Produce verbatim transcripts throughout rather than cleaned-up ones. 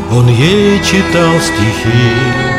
Он ей читал стихи,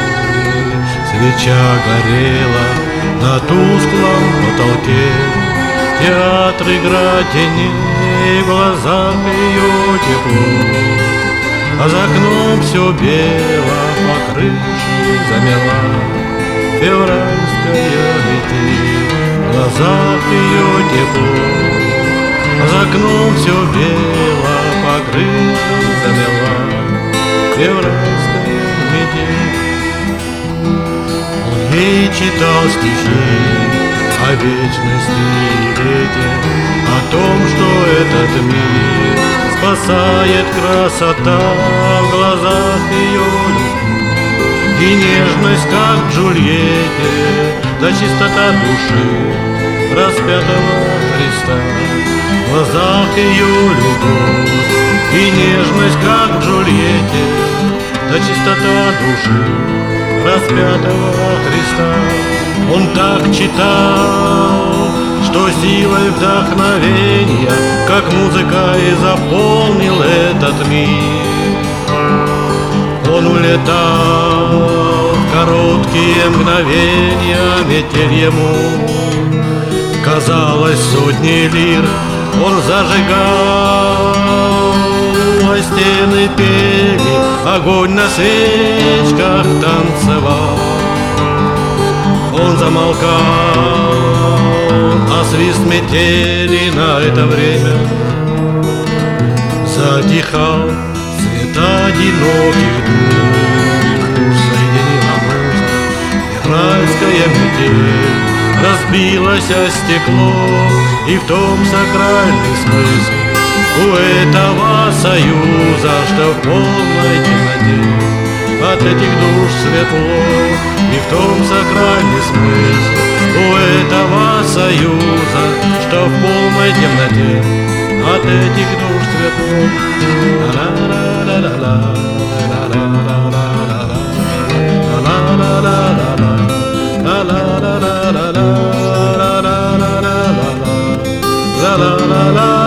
свеча горела на тусклом потолке. Театр игра теней, в глазах ее тепло, а за окном все бело, по крыше замела февральская метель. В глазах ее тепло, а за окном все бело, по крыше замела февральская метель. Он ей читал стихи о вечности и лете, о том, что этот мир спасает красота в глазах ее любви и нежность, как в Джульетте, да чистота души распятого Христа. В глазах ее любовь и нежность, как в Джульетте, да чистота души распятого Христа. Он так читал, что силой вдохновения, как музыка, и заполнил этот мир. Он улетал в короткие мгновения, метель ему казалось сотни лир. Он зажигал, а стены пели, огонь на свечках танцевал. Он замолкал, а свист метели на это время затихал. Свет одиноких душ соединила музыка, февральская метель разбилось о стекло, и в том сакральный смысл у этого союза, что в полной темноте от этих душ светло. И в том сакральный смысл у этого союза, что в полной темноте от этих душ светло. Ла-ла-ла-ла-ла, ла-ла-ла-ла-ла, ла-ла-ла-ла-ла, ла-ла-ла-ла-ла, ла-ла-ла-ла.